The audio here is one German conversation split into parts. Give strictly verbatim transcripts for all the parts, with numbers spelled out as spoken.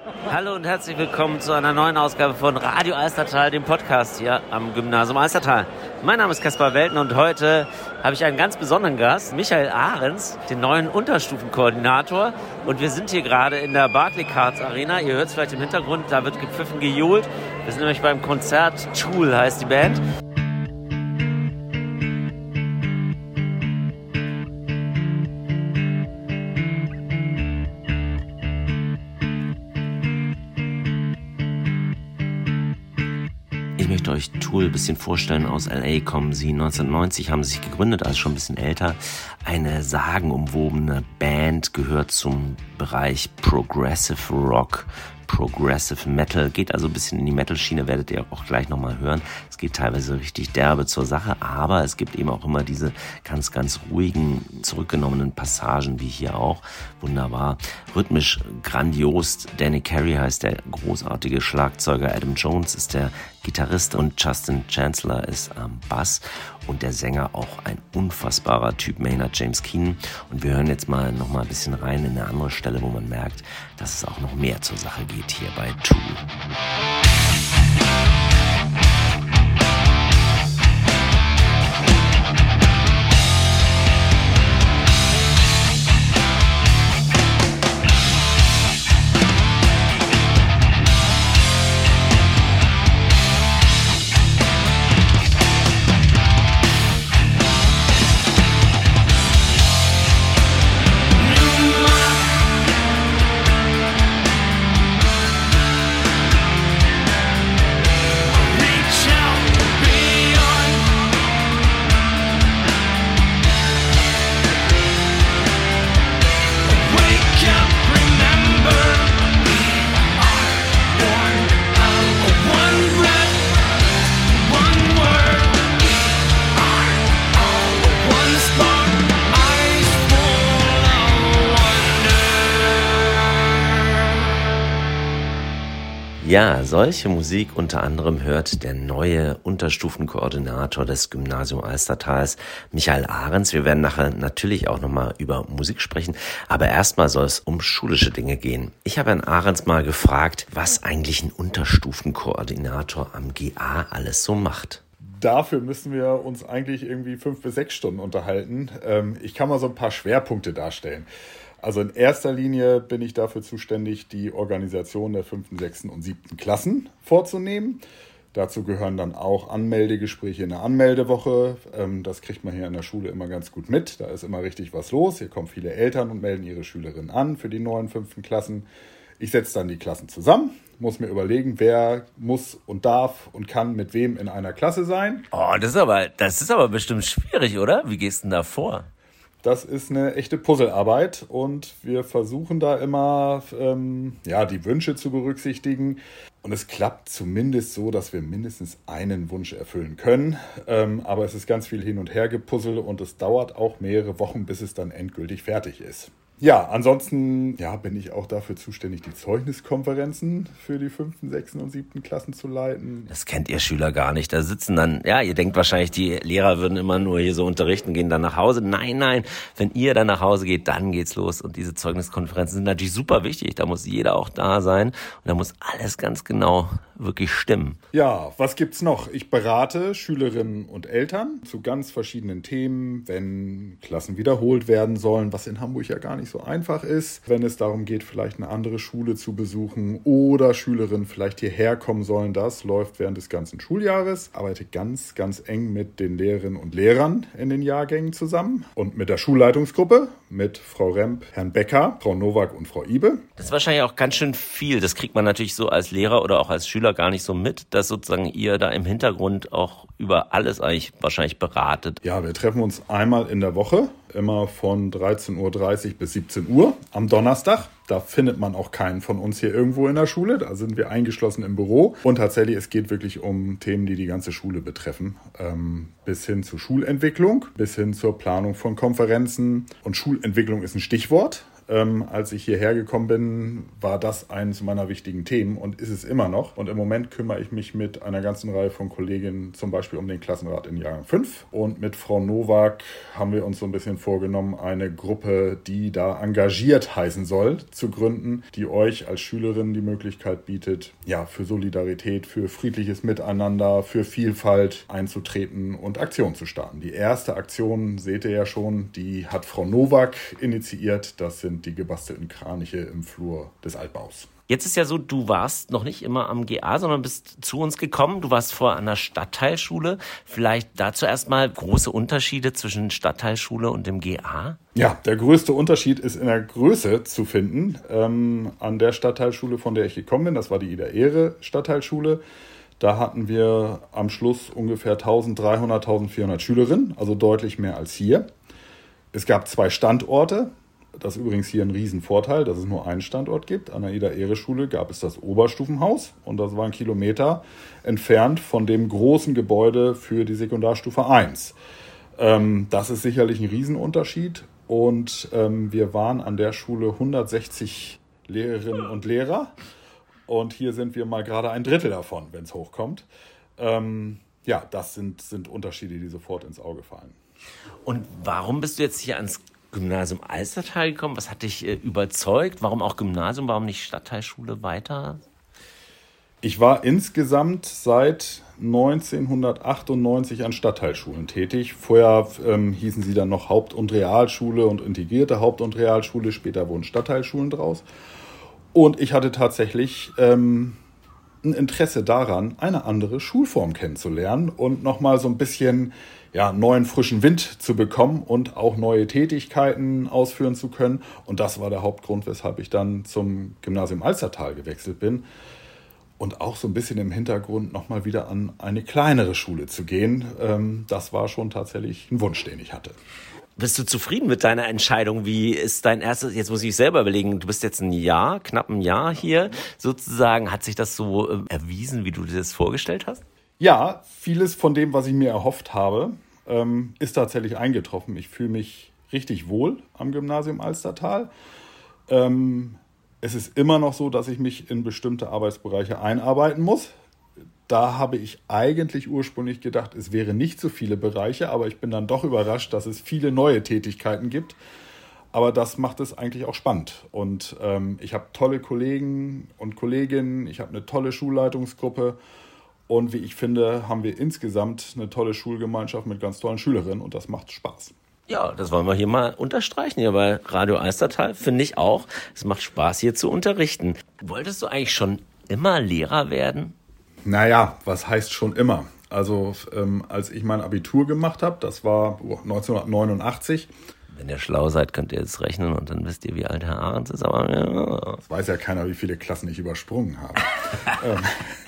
Hallo und herzlich willkommen zu einer neuen Ausgabe von Radio Alstertal, dem Podcast hier am Gymnasium Alstertal. Mein Name ist Kaspar Welten und heute habe ich einen ganz besonderen Gast, Michael Ahrens, den neuen Unterstufenkoordinator. Und wir sind hier gerade in der Barclaycards Arena. Ihr hört es vielleicht im Hintergrund, da wird gepfiffen, gejohlt. Wir sind nämlich beim Konzert Tool, heißt die Band. Ich möchte euch Tool ein bisschen vorstellen. Aus L A kommen sie. neunzehnhundertneunzig haben sie sich gegründet, also schon ein bisschen älter. Eine sagenumwobene Band, gehört zum Bereich Progressive Rock, Progressive Metal, geht also ein bisschen in die Metal-Schiene, werdet ihr auch gleich nochmal hören. Es geht teilweise richtig derbe zur Sache, aber es gibt eben auch immer diese ganz, ganz ruhigen, zurückgenommenen Passagen, wie hier auch. Wunderbar. Rhythmisch grandios. Danny Carey heißt der großartige Schlagzeuger, Adam Jones ist der Gitarrist und Justin Chancellor ist am Bass und der Sänger auch ein unfassbarer Typ, Maynard James Keenan. Und wir hören jetzt mal noch mal ein bisschen rein in eine andere Stelle, wo man merkt, dass es auch noch mehr zur Sache geht hier bei Tool. Ja, solche Musik unter anderem hört der neue Unterstufenkoordinator des Gymnasium Alstertals, Michael Ahrens. Wir werden nachher natürlich auch nochmal über Musik sprechen, aber erstmal soll es um schulische Dinge gehen. Ich habe Herrn Ahrens mal gefragt, was eigentlich ein Unterstufenkoordinator am G A alles so macht. Dafür müssen wir uns eigentlich irgendwie fünf bis sechs Stunden unterhalten. Ich kann mal so ein paar Schwerpunkte darstellen. Also in erster Linie bin ich dafür zuständig, die Organisation der fünften, sechsten und siebten Klassen vorzunehmen. Dazu gehören dann auch Anmeldegespräche in der Anmeldewoche. Das kriegt man hier in der Schule immer ganz gut mit. Da ist immer richtig was los. Hier kommen viele Eltern und melden ihre Schülerinnen an für die neuen fünften Klassen. Ich setze dann die Klassen zusammen, muss mir überlegen, wer muss und darf und kann mit wem in einer Klasse sein. Oh, das ist aber, das ist aber bestimmt schwierig, oder? Wie gehst du denn da vor? Das ist eine echte Puzzlearbeit und wir versuchen da immer ähm, ja, die Wünsche zu berücksichtigen. Und es klappt zumindest so, dass wir mindestens einen Wunsch erfüllen können. Ähm, aber es ist ganz viel hin und her gepuzzelt und es dauert auch mehrere Wochen, bis es dann endgültig fertig ist. Ja, ansonsten ja, bin ich auch dafür zuständig, die Zeugniskonferenzen für die fünften, sechsten und siebten Klassen zu leiten. Das kennt ihr Schüler gar nicht. Da sitzen dann, ja, ihr denkt wahrscheinlich, die Lehrer würden immer nur hier so unterrichten, gehen dann nach Hause. Nein, nein, wenn ihr dann nach Hause geht, dann geht's los. Und diese Zeugniskonferenzen sind natürlich super wichtig. Da muss jeder auch da sein und da muss alles ganz genau wirklich stimmen. Ja, was gibt's noch? Ich berate Schülerinnen und Eltern zu ganz verschiedenen Themen, wenn Klassen wiederholt werden sollen, was in Hamburg ja gar nicht so einfach ist, wenn es darum geht, vielleicht eine andere Schule zu besuchen oder Schülerinnen vielleicht hierher kommen sollen. Das läuft während des ganzen Schuljahres. Arbeite ganz, ganz eng mit den Lehrerinnen und Lehrern in den Jahrgängen zusammen und mit der Schulleitungsgruppe, mit Frau Remp, Herrn Becker, Frau Nowak und Frau Ibe. Das ist wahrscheinlich auch ganz schön viel. Das kriegt man natürlich so als Lehrer oder auch als Schüler gar nicht so mit, dass sozusagen ihr da im Hintergrund auch über alles eigentlich wahrscheinlich beratet. Ja, wir treffen uns einmal in der Woche, immer von dreizehn Uhr dreißig bis siebzehn Uhr am Donnerstag. Da findet man auch keinen von uns hier irgendwo in der Schule. Da sind wir eingeschlossen im Büro. Und tatsächlich, es geht wirklich um Themen, die die ganze Schule betreffen. Ähm, bis hin zur Schulentwicklung, bis hin zur Planung von Konferenzen. Und Schulentwicklung ist ein Stichwort. Ähm, als ich hierher gekommen bin, war das eines meiner wichtigen Themen und ist es immer noch. Und im Moment kümmere ich mich mit einer ganzen Reihe von Kolleginnen zum Beispiel um den Klassenrat in Jahrgang fünf. Und mit Frau Nowak haben wir uns so ein bisschen vorgenommen, eine Gruppe, die da engagiert heißen soll, zu gründen, die euch als Schülerin die Möglichkeit bietet, ja, für Solidarität, für friedliches Miteinander, für Vielfalt einzutreten und Aktionen zu starten. Die erste Aktion, seht ihr ja schon, die hat Frau Nowak initiiert. Das sind die gebastelten Kraniche im Flur des Altbaus. Jetzt ist ja so, du warst noch nicht immer am G A, sondern bist zu uns gekommen. Du warst vorher an der Stadtteilschule. Vielleicht dazu erstmal große Unterschiede zwischen Stadtteilschule und dem G A? Ja, der größte Unterschied ist in der Größe zu finden. Ähm, an der Stadtteilschule, von der ich gekommen bin, das war die Ida-Ehre Stadtteilschule, da hatten wir am Schluss ungefähr eintausenddreihundert, eintausendvierhundert Schülerinnen, also deutlich mehr als hier. Es gab zwei Standorte. Das ist übrigens hier ein Riesenvorteil, dass es nur einen Standort gibt. An der Ida-Ehre-Schule gab es das Oberstufenhaus und das war ein Kilometer entfernt von dem großen Gebäude für die Sekundarstufe eins. Ähm, das ist sicherlich ein Riesenunterschied und ähm, wir waren an der Schule hundertsechzig Lehrerinnen und Lehrer und hier sind wir mal gerade ein Drittel davon, wenn es hochkommt. Ähm, ja, das sind, sind Unterschiede, die sofort ins Auge fallen. Und warum bist du jetzt hier ans Gymnasium Alstertal gekommen? Was hat dich äh, überzeugt? Warum auch Gymnasium? Warum nicht Stadtteilschule weiter? Ich war insgesamt seit neunzehnhundertachtundneunzig an Stadtteilschulen tätig. Vorher ähm, hießen sie dann noch Haupt- und Realschule und integrierte Haupt- und Realschule. Später wurden Stadtteilschulen draus. Und ich hatte tatsächlich ähm, ein Interesse daran, eine andere Schulform kennenzulernen und nochmal so ein bisschen ja, neuen frischen Wind zu bekommen und auch neue Tätigkeiten ausführen zu können. Und das war der Hauptgrund, weshalb ich dann zum Gymnasium Alstertal gewechselt bin. Und auch so ein bisschen im Hintergrund nochmal wieder an eine kleinere Schule zu gehen. Ähm, das war schon tatsächlich ein Wunsch, den ich hatte. Bist du zufrieden mit deiner Entscheidung? Wie ist dein erstes, jetzt muss ich selber überlegen, du bist jetzt ein Jahr, knapp ein Jahr hier sozusagen. Hat sich das so äh, erwiesen, wie du dir das vorgestellt hast? Ja, vieles von dem, was ich mir erhofft habe, ähm, ist tatsächlich eingetroffen. Ich fühle mich richtig wohl am Gymnasium Alstertal. Ähm, es ist immer noch so, dass ich mich in bestimmte Arbeitsbereiche einarbeiten muss. Da habe ich eigentlich ursprünglich gedacht, es wären nicht so viele Bereiche, aber ich bin dann doch überrascht, dass es viele neue Tätigkeiten gibt. Aber das macht es eigentlich auch spannend. Und ähm, ich habe tolle Kollegen und Kolleginnen, ich habe eine tolle Schulleitungsgruppe. Und wie ich finde, haben wir insgesamt eine tolle Schulgemeinschaft mit ganz tollen Schülerinnen und das macht Spaß. Ja, das wollen wir hier mal unterstreichen, hier bei Radio Alstertal, finde ich auch. Es macht Spaß, hier zu unterrichten. Wolltest du eigentlich schon immer Lehrer werden? Naja, was heißt schon immer? Also ähm, als ich mein Abitur gemacht habe, das war oh, neunzehnhundertneunundachtzig. Wenn ihr schlau seid, könnt ihr jetzt rechnen und dann wisst ihr, wie alt Herr Ahrens ist. Aber ja. Das weiß ja keiner, wie viele Klassen ich übersprungen habe. ähm,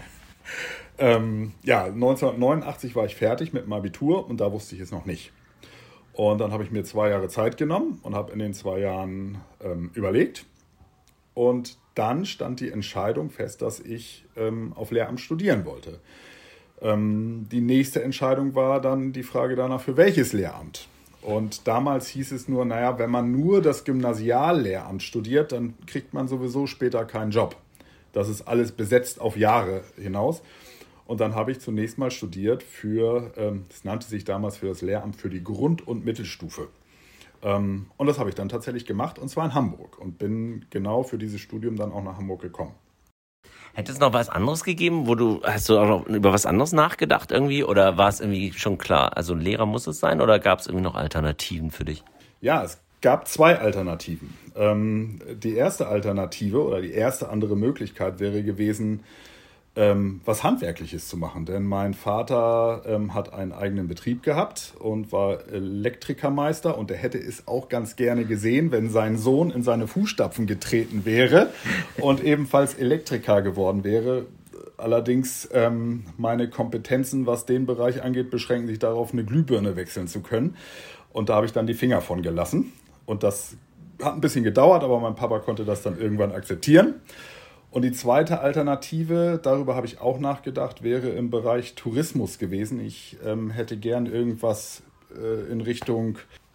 ähm, ja, neunzehnhundertneunundachtzig war ich fertig mit dem Abitur und da wusste ich es noch nicht. Und dann habe ich mir zwei Jahre Zeit genommen und habe in den zwei Jahren ähm, überlegt. Und dann stand die Entscheidung fest, dass ich ähm, auf Lehramt studieren wollte. Ähm, die nächste Entscheidung war dann die Frage danach, für welches Lehramt. Und damals hieß es nur, naja, wenn man nur das Gymnasiallehramt studiert, dann kriegt man sowieso später keinen Job. Das ist alles besetzt auf Jahre hinaus. Und dann habe ich zunächst mal studiert für, ähm, das nannte sich damals für das Lehramt für die Grund- und Mittelstufe. Ähm, und das habe ich dann tatsächlich gemacht, und zwar in Hamburg. Und bin genau für dieses Studium dann auch nach Hamburg gekommen. Hätte es noch was anderes gegeben, wo du, hast du auch noch über was anderes nachgedacht irgendwie? Oder war es irgendwie schon klar, also ein Lehrer muss es sein, oder gab es irgendwie noch Alternativen für dich? Ja, es gab zwei Alternativen. Ähm, die erste Alternative oder die erste andere Möglichkeit wäre gewesen, ähm, was Handwerkliches zu machen. Denn mein Vater ähm, hat einen eigenen Betrieb gehabt und war Elektrikermeister, und er hätte es auch ganz gerne gesehen, wenn sein Sohn in seine Fußstapfen getreten wäre und ebenfalls Elektriker geworden wäre. Allerdings ähm, meine Kompetenzen, was den Bereich angeht, beschränken sich darauf, eine Glühbirne wechseln zu können. Und da habe ich dann die Finger von gelassen. Und das hat ein bisschen gedauert, aber mein Papa konnte das dann irgendwann akzeptieren. Und die zweite Alternative, darüber habe ich auch nachgedacht, wäre im Bereich Tourismus gewesen. Ich ähm, hätte gern irgendwas äh, in Richtung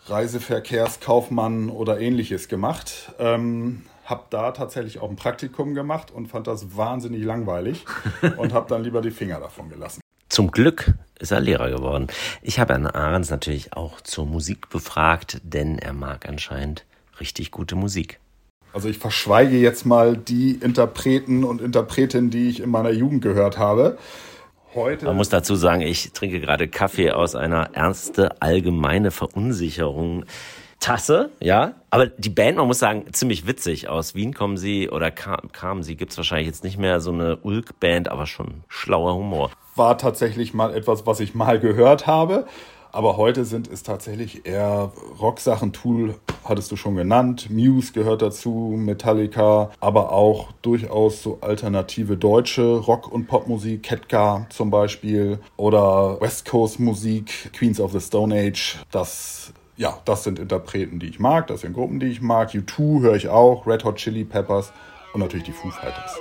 Reiseverkehrskaufmann oder ähnliches gemacht. Ähm, habe da tatsächlich auch ein Praktikum gemacht und fand das wahnsinnig langweilig und habe dann lieber die Finger davon gelassen. Zum Glück ist er Lehrer geworden. Ich habe Herrn Ahrens natürlich auch zur Musik befragt, denn er mag anscheinend richtig gute Musik. Also ich verschweige jetzt mal die Interpreten und Interpretinnen, die ich in meiner Jugend gehört habe. Heute Man muss dazu sagen, ich trinke gerade Kaffee aus einer Ernste allgemeine Verunsicherung Tasse, ja. Aber die Band, man muss sagen, ziemlich witzig. Aus Wien kommen sie oder kam, kamen sie, gibt's wahrscheinlich jetzt nicht mehr, so eine Ulk-Band, aber schon schlauer Humor. War tatsächlich mal etwas, was ich mal gehört habe. Aber heute sind es tatsächlich eher Rocksachen. Tool hattest du schon genannt. Muse gehört dazu, Metallica. Aber auch durchaus so alternative deutsche Rock- und Popmusik. Ketka zum Beispiel. Oder West Coast Musik, Queens of the Stone Age. Das, ja, das sind Interpreten, die ich mag. Das sind Gruppen, die ich mag. U zwei höre ich auch. Red Hot Chili Peppers. Und natürlich die Foo Fighters.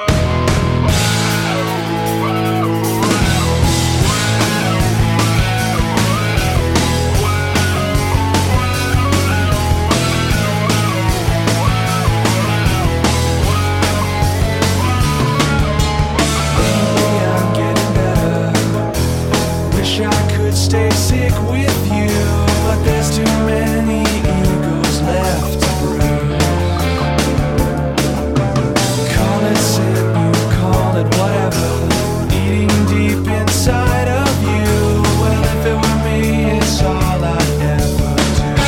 Stay sick with you, but there's too many egos left to bruise. Call it sin, you call it whatever, eating deep inside of you. Well, if it were me, it's all I'd ever do.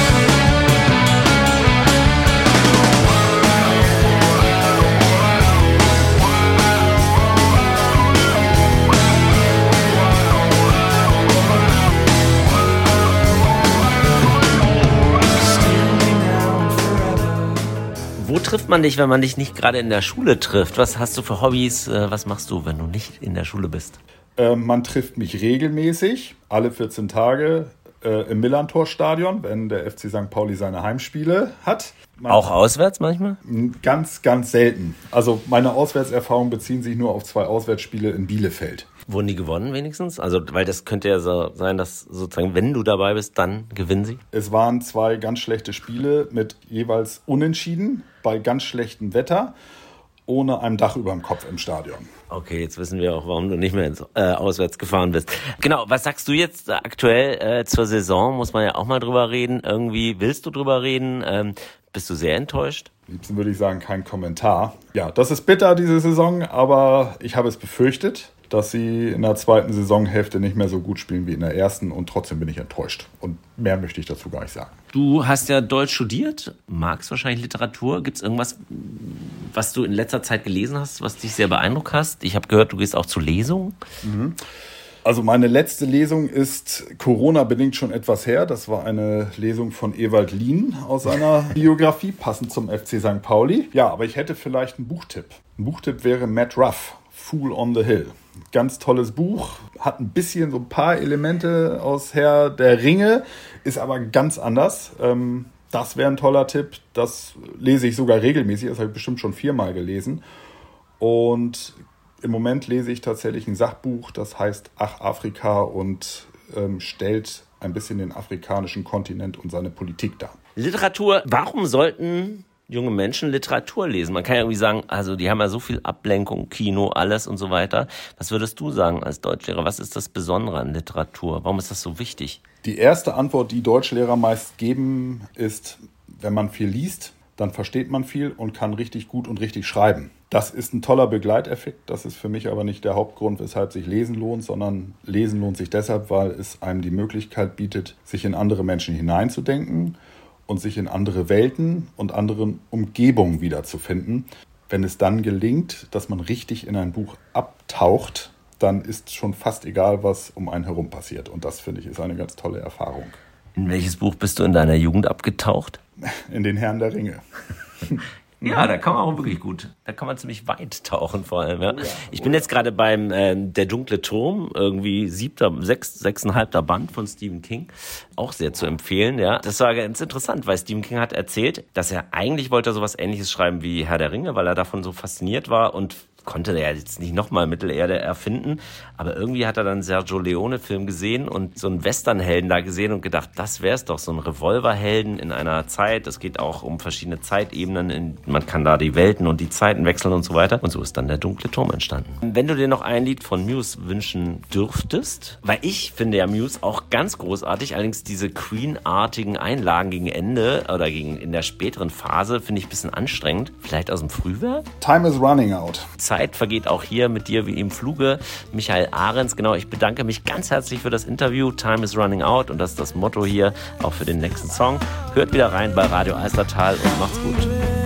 Wo trifft man dich, wenn man dich nicht gerade in der Schule trifft? Was hast du für Hobbys? Was machst du, wenn du nicht in der Schule bist? Äh, man trifft mich regelmäßig, alle vierzehn Tage äh, im Millantor-Stadion, wenn der F C Sankt Pauli seine Heimspiele hat. Man Auch auswärts manchmal? Ganz, ganz selten. Also meine Auswärtserfahrungen beziehen sich nur auf zwei Auswärtsspiele in Bielefeld. Wurden die gewonnen wenigstens? Also, weil das könnte ja so sein, dass sozusagen, wenn du dabei bist, dann gewinnen sie. Es waren zwei ganz schlechte Spiele mit jeweils Unentschieden bei ganz schlechtem Wetter, ohne ein Dach über dem Kopf im Stadion. Okay, jetzt wissen wir auch, warum du nicht mehr ins, äh, auswärts gefahren bist. Genau, was sagst du jetzt äh, aktuell äh, zur Saison? Muss man ja auch mal drüber reden. Irgendwie willst du drüber reden? Ähm, bist du sehr enttäuscht? Am liebsten würde ich sagen, kein Kommentar. Ja, das ist bitter, diese Saison, aber ich habe es befürchtet, dass sie in der zweiten Saisonhälfte nicht mehr so gut spielen wie in der ersten und trotzdem bin ich enttäuscht. Und mehr möchte ich dazu gar nicht sagen. Du hast ja Deutsch studiert, magst wahrscheinlich Literatur. Gibt es irgendwas, was du in letzter Zeit gelesen hast, was dich sehr beeindruckt hast? Ich habe gehört, du gehst auch zu Lesungen. Mhm. Also meine letzte Lesung ist Corona-bedingt schon etwas her. Das war eine Lesung von Ewald Lien aus seiner Biografie, passend zum F C Sankt Pauli. Ja, aber ich hätte vielleicht einen Buchtipp. Ein Buchtipp wäre Matt Ruff, Fool on the Hill. Ganz tolles Buch, hat ein bisschen so ein paar Elemente aus Herr der Ringe, ist aber ganz anders. Das wäre ein toller Tipp, das lese ich sogar regelmäßig, das habe ich bestimmt schon viermal gelesen. Und im Moment lese ich tatsächlich ein Sachbuch, das heißt Ach Afrika und ähm, stellt ein bisschen den afrikanischen Kontinent und seine Politik dar. Literatur, warum sollten junge Menschen Literatur lesen? Man kann ja irgendwie sagen, also die haben ja so viel Ablenkung, Kino, alles und so weiter. Was würdest du sagen als Deutschlehrer? Was ist das Besondere an Literatur? Warum ist das so wichtig? Die erste Antwort, die Deutschlehrer meist geben, ist, wenn man viel liest, dann versteht man viel und kann richtig gut und richtig schreiben. Das ist ein toller Begleiteffekt. Das ist für mich aber nicht der Hauptgrund, weshalb sich Lesen lohnt, sondern Lesen lohnt sich deshalb, weil es einem die Möglichkeit bietet, sich in andere Menschen hineinzudenken und sich in andere Welten und anderen Umgebungen wiederzufinden. Wenn es dann gelingt, dass man richtig in ein Buch abtaucht, dann ist schon fast egal, was um einen herum passiert. Und das, finde ich, ist eine ganz tolle Erfahrung. In welches Buch bist du in deiner Jugend abgetaucht? In den Herrn der Ringe. Ja, da kann man auch wirklich gut. Da kann man ziemlich weit tauchen vor allem. Ja. Ich bin jetzt gerade beim äh, Der dunkle Turm, irgendwie siebter, sechs, sechseinhalbter Band von Stephen King. Auch sehr zu empfehlen, ja. Das war ganz interessant, weil Stephen King hat erzählt, dass er eigentlich wollte sowas Ähnliches schreiben wie Herr der Ringe, weil er davon so fasziniert war und konnte er jetzt nicht nochmal Mittelerde erfinden, aber irgendwie hat er dann Sergio Leone-Film gesehen und so einen Westernhelden da gesehen und gedacht, das wär's doch, so ein Revolverhelden in einer Zeit. Es geht auch um verschiedene Zeitebenen, in, man kann da die Welten und die Zeiten wechseln und so weiter. Und so ist dann der Dunkle Turm entstanden. Wenn du dir noch ein Lied von Muse wünschen dürftest, weil ich finde ja Muse auch ganz großartig, allerdings diese Queen-artigen Einlagen gegen Ende oder gegen in der späteren Phase finde ich ein bisschen anstrengend. Vielleicht aus dem Frühwerk? Time is running out. Zeit vergeht auch hier mit dir wie im Fluge. Michael Ahrens, genau, ich bedanke mich ganz herzlich für das Interview. Time is running out und das ist das Motto hier auch für den nächsten Song. Hört wieder rein bei Radio Alstertal und macht's gut.